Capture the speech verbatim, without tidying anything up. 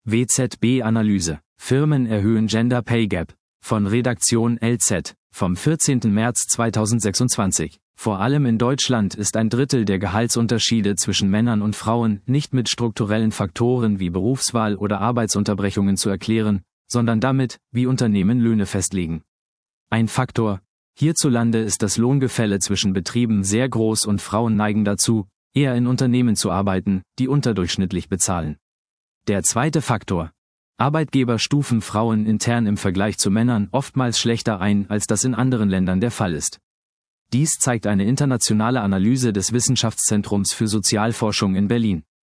W Z B-Analyse. Firmen erhöhen Gender Pay Gap. Von Redaktion L Z, vom vierzehnten März zweitausendsechsundzwanzig. Vor allem in Deutschland ist ein Drittel der Gehaltsunterschiede zwischen Männern und Frauen nicht mit strukturellen Faktoren wie Berufswahl oder Arbeitsunterbrechungen zu erklären, sondern damit, wie Unternehmen Löhne festlegen. Ein Faktor: Hierzulande ist das Lohngefälle zwischen Betrieben sehr groß und Frauen neigen dazu, eher in Unternehmen zu arbeiten, die unterdurchschnittlich bezahlen. Der zweite Faktor: Arbeitgeber stufen Frauen intern im Vergleich zu Männern oftmals schlechter ein, als das in anderen Ländern der Fall ist. Dies zeigt eine internationale Analyse des Wissenschaftszentrums für Sozialforschung in Berlin.